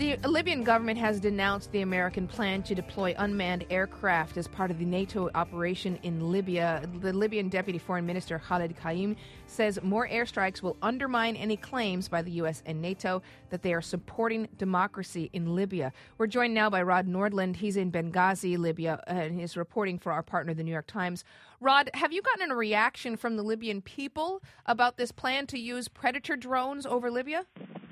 The Libyan government has denounced the American plan to deploy unmanned aircraft as part of the NATO operation in Libya. The Libyan Deputy Foreign Minister Khalid Qaim says more airstrikes will undermine any claims by the U.S. and NATO that they are supporting democracy in Libya. We're joined now by Rod Nordland. He's in Benghazi, Libya, and is reporting for our partner, the New York Times. Rod, have you gotten a reaction from the Libyan people about this plan to use Predator drones over Libya?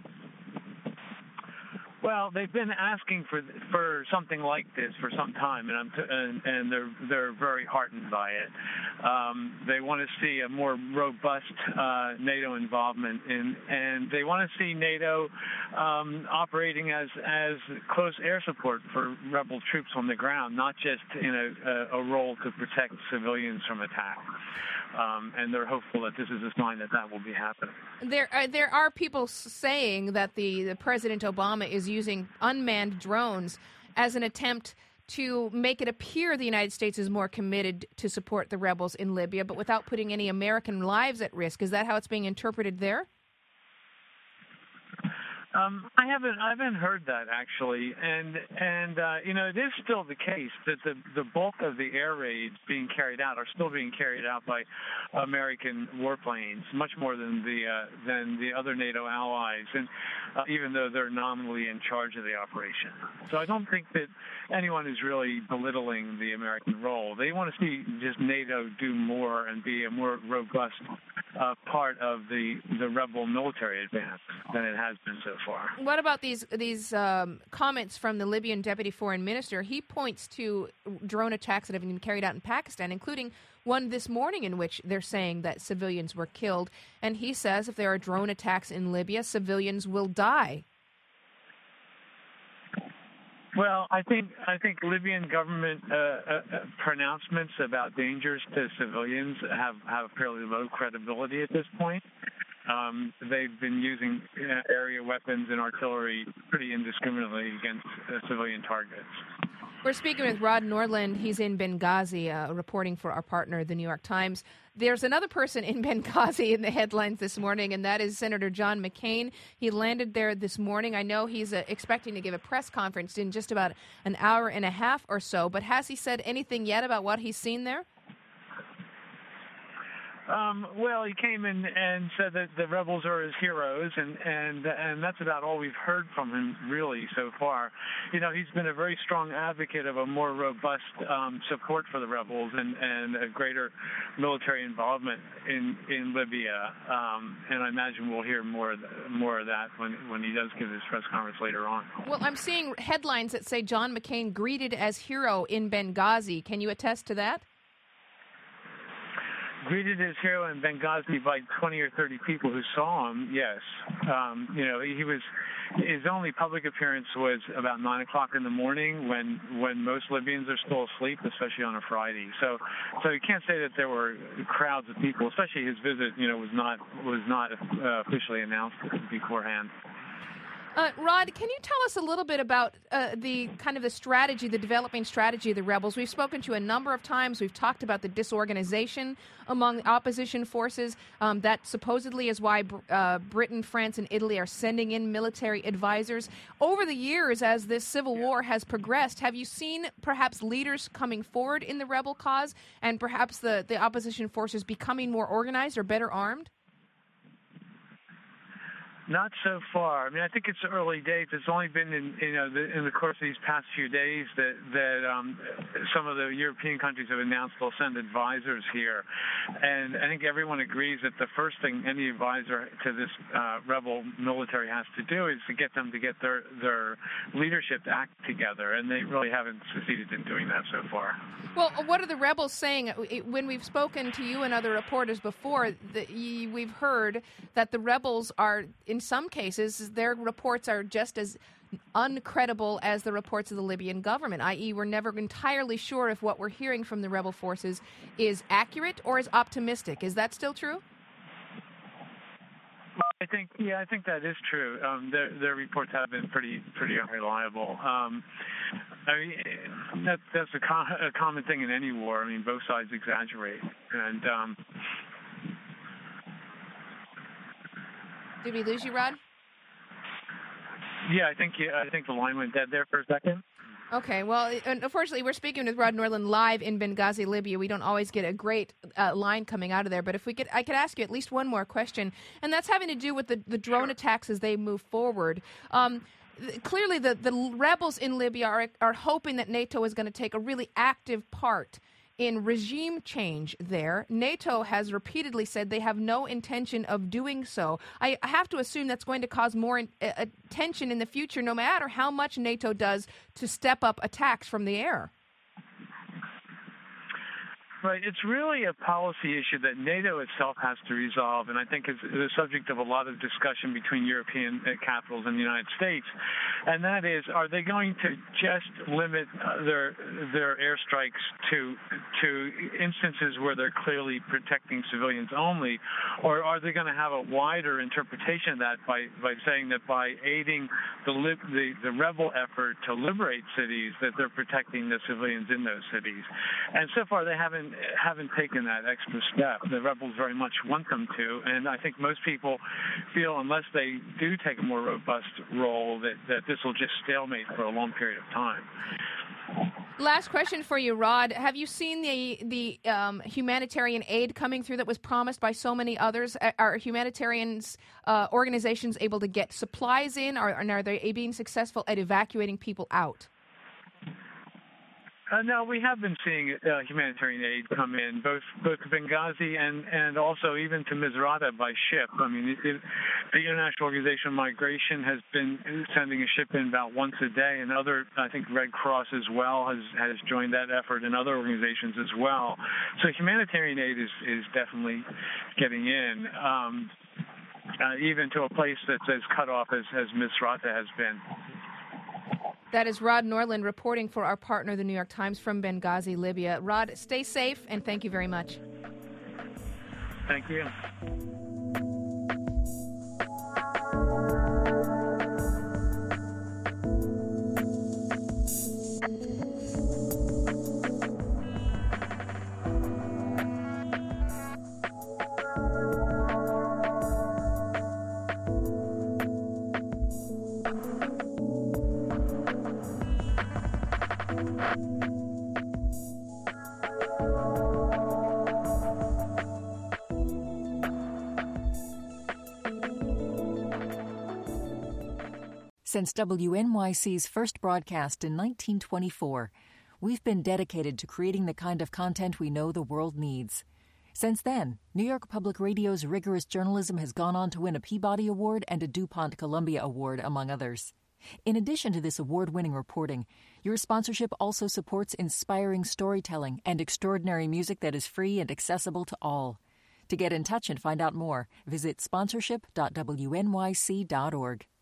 Well, they've been asking for something like this for some time, and they're very heartened by it. They want to see a more robust NATO involvement, and they want to see NATO operating as close air support for rebel troops on the ground, not just in a role to protect civilians from attack. And they're hopeful that this is a sign that will be happening. There are people saying that the President Obama is using unmanned drones as an attempt to make it appear the United States is more committed to support the rebels in Libya, but without putting any American lives at risk. Is that how it's being interpreted there? I haven't heard that actually, and it is still the case that the bulk of the air raids being carried out are still being carried out by American warplanes, much more than the other NATO allies, and even though they're nominally in charge of the operation. So I don't think that anyone is really belittling the American role. They want to see just NATO do more and be a more robust part of the rebel military advance than it has been so far. What about these comments from the Libyan Deputy Foreign Minister? He points to drone attacks that have been carried out in Pakistan, including one this morning in which they're saying that civilians were killed. And he says if there are drone attacks in Libya, civilians will die. Well, I think Libyan government pronouncements about dangers to civilians have fairly low credibility at this point. They've been using area weapons and artillery pretty indiscriminately against civilian targets. We're speaking with Rod Nordland. He's in Benghazi, reporting for our partner, the New York Times. There's another person in Benghazi in the headlines this morning, and that is Senator John McCain. He landed there this morning. I know he's expecting to give a press conference in just about an hour and a half or so, but has he said anything yet about what he's seen there? Well, he came in and said that the rebels are his heroes, and that's about all we've heard from him really so far. You know, he's been a very strong advocate of a more robust support for the rebels and a greater military involvement in Libya. And I imagine we'll hear more of that when he does give his press conference later on. Well, I'm seeing headlines that say John McCain greeted as hero in Benghazi. Can you attest to that? Greeted as hero in Benghazi by 20 or 30 people who saw him, yes. His only public appearance was about 9 o'clock in the morning when most Libyans are still asleep, especially on a Friday. So you can't say that there were crowds of people, especially his visit, was not officially announced beforehand. Rod, can you tell us a little bit about the developing strategy of the rebels? We've spoken to a number of times. We've talked about the disorganization among opposition forces. That supposedly is why Britain, France, and Italy are sending in military advisors. Over the years, as this civil war has progressed, have you seen perhaps leaders coming forward in the rebel cause and perhaps the opposition forces becoming more organized or better armed? Not so far. I mean, I think it's early days. It's only been in the course of these past few days that some of the European countries have announced they'll send advisors here, and I think everyone agrees that the first thing any advisor to this rebel military has to do is to get them to get their leadership to act together, and they really haven't succeeded in doing that so far. Well, what are the rebels saying? When we've spoken to you and other reporters before, we've heard that the rebels are, in some cases, their reports are just as uncredible as the reports of the Libyan government, i.e. we're never entirely sure if what we're hearing from the rebel forces is accurate or is optimistic. Is that still true? I think that is true. Their reports have been pretty unreliable. That's a common thing in any war. I mean, both sides exaggerate, and did we lose you, Rod? Yeah, I think the line went dead there for a second. Okay, well, unfortunately, we're speaking with Rod Norland live in Benghazi, Libya. We don't always get a great line coming out of there, but if I could ask you at least one more question, and that's having to do with the drone attacks as they move forward. Clearly, the rebels in Libya are hoping that NATO is going to take a really active part in regime change there. NATO has repeatedly said they have no intention of doing so. I have to assume that's going to cause more tension in the future, no matter how much NATO does to step up attacks from the air. Right. It's really a policy issue that NATO itself has to resolve, and I think is the subject of a lot of discussion between European capitals and the United States. And that is, are they going to just limit their airstrikes to instances where they're clearly protecting civilians only, or are they going to have a wider interpretation of that by saying that by aiding the rebel effort to liberate cities, that they're protecting the civilians in those cities? And so far, they haven't taken that extra step. The rebels very much want them to, and I think most people feel unless they do take a more robust role that this will just stalemate for a long period of time. Last question for you, Rod. Have you seen the humanitarian aid coming through that was promised by so many others? Are humanitarians organizations able to get supplies in, or are they being successful at evacuating people out? No, we have been seeing humanitarian aid come in, both to Benghazi and also even to Misrata by ship. I mean, the International Organization of Migration has been sending a ship in about once a day, and I think Red Cross as well has joined that effort, and other organizations as well. So humanitarian aid is definitely getting in, even to a place that's as cut off as Misrata has been. That is Rod Norland reporting for our partner, the New York Times, from Benghazi, Libya. Rod, stay safe, and thank you very much. Thank you. Since WNYC's first broadcast in 1924, we've been dedicated to creating the kind of content we know the world needs. Since then, New York Public Radio's rigorous journalism has gone on to win a Peabody Award and a DuPont Columbia Award, among others. In addition to this award-winning reporting, your sponsorship also supports inspiring storytelling and extraordinary music that is free and accessible to all. To get in touch and find out more, visit sponsorship.wnyc.org.